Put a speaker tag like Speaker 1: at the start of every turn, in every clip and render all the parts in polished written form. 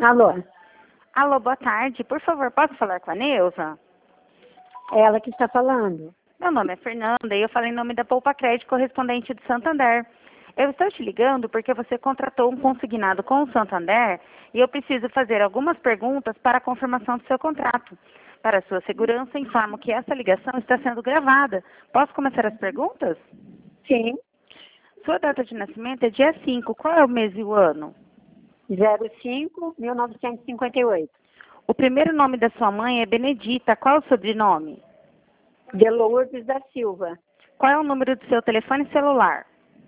Speaker 1: Alô,
Speaker 2: Alô, boa tarde. Por favor, posso falar com a Neuza?
Speaker 1: ela que está falando.
Speaker 2: Meu nome é Fernanda e eu falo em nome da Poupa Crédito correspondente do Santander. Eu estou te ligando porque você contratou um consignado com o Santander e eu preciso fazer algumas perguntas para a confirmação do seu contrato. Para sua segurança, informo que essa ligação está sendo gravada. Posso começar as perguntas?
Speaker 1: Sim,
Speaker 2: Sua data de nascimento é dia 5. Qual é o mês e o ano?
Speaker 1: 05-1958.
Speaker 2: O primeiro nome da sua mãe é Benedita. Qual é o sobrenome?
Speaker 1: De Lourdes da Silva.
Speaker 2: Qual é o número do seu telefone celular?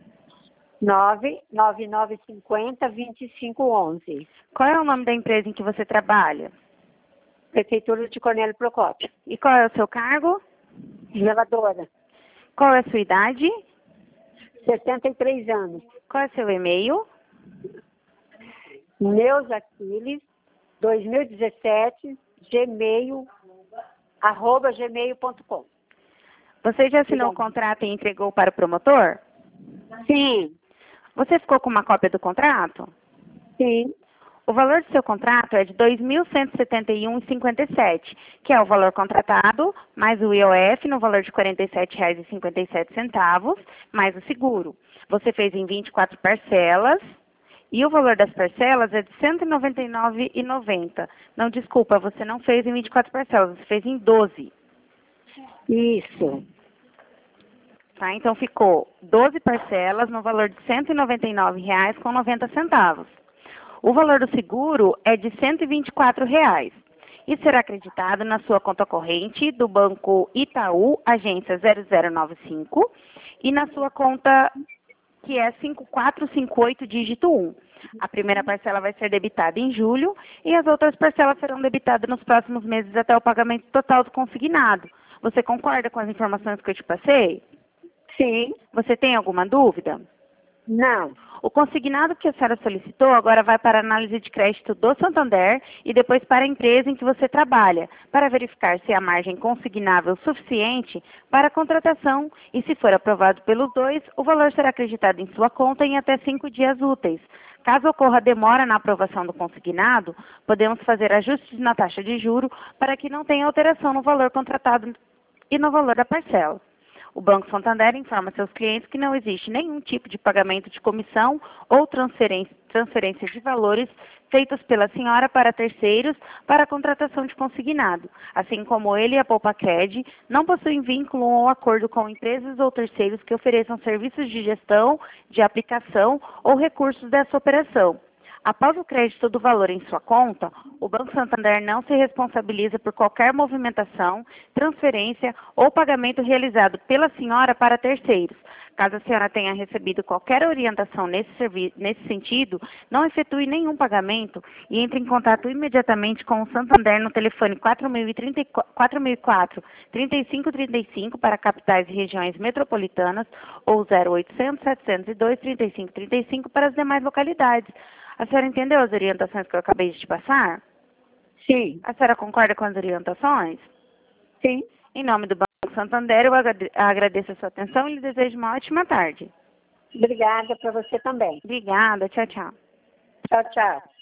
Speaker 1: 99950-2511.
Speaker 2: Qual é o nome da empresa em que você trabalha?
Speaker 1: Prefeitura de Cornélio Procópio.
Speaker 2: E qual é o seu cargo?
Speaker 1: Zeladora.
Speaker 2: Qual é a sua idade?
Speaker 1: 63 anos.
Speaker 2: Qual é o seu e-mail?
Speaker 1: Neuza Aquiles, 2017, gmail.com.
Speaker 2: Você já assinou o contrato e entregou para o promotor?
Speaker 1: Sim,
Speaker 2: Você ficou com uma cópia do contrato?
Speaker 1: sim,
Speaker 2: O valor do seu contrato é de R$ 2.171,57, que é o valor contratado, mais o IOF no valor de R$ 47,57, mais o seguro. Você fez em 24 parcelas e o valor das parcelas é de R$ 199,90. Não, desculpa, você não fez em 24 parcelas, você fez em 12.
Speaker 1: isso.
Speaker 2: Tá? Então ficou 12 parcelas no valor de R$ 199,90. O valor do seguro é de R$ 124,00 e será acreditado na sua conta corrente do Banco Itaú, agência 0095, e na sua conta que é 5458, dígito 1. A primeira parcela vai ser debitada em julho e as outras parcelas serão debitadas nos próximos meses até o pagamento total do consignado. Você concorda com as informações que eu te passei?
Speaker 1: Sim,
Speaker 2: Você tem alguma dúvida?
Speaker 1: não.
Speaker 2: O consignado que a senhora solicitou agora vai para a análise de crédito do Santander e depois para a empresa em que você trabalha, para verificar se há margem consignável suficiente para a contratação e, se for aprovado pelos dois, o valor será acreditado em sua conta em até 5 dias úteis. Caso ocorra demora na aprovação do consignado, podemos fazer ajustes na taxa de juro para que não tenha alteração no valor contratado e no valor da parcela. O Banco Santander informa seus clientes que não existe nenhum tipo de pagamento de comissão ou transferência de valores feitos pela senhora para terceiros para a contratação de consignado, assim como ele e a Poupacred não possuem vínculo ou acordo com empresas ou terceiros que ofereçam serviços de gestão, de aplicação ou recursos dessa operação. Após o crédito do valor em sua conta, o Banco Santander não se responsabiliza por qualquer movimentação, transferência ou pagamento realizado pela senhora para terceiros. Caso a senhora tenha recebido qualquer orientação nesse sentido, não efetue nenhum pagamento e entre em contato imediatamente com o Santander no telefone 4004-3535 para capitais e regiões metropolitanas ou 0800-702-3535 para as demais localidades. A senhora entendeu as orientações que eu acabei de te passar?
Speaker 1: Sim,
Speaker 2: A senhora concorda com as orientações?
Speaker 1: sim.
Speaker 2: Em nome do Banco Santander, eu agradeço a sua atenção e lhe desejo uma ótima tarde.
Speaker 1: Obrigada para você também.
Speaker 2: Obrigada, tchau, tchau.
Speaker 1: Tchau, tchau.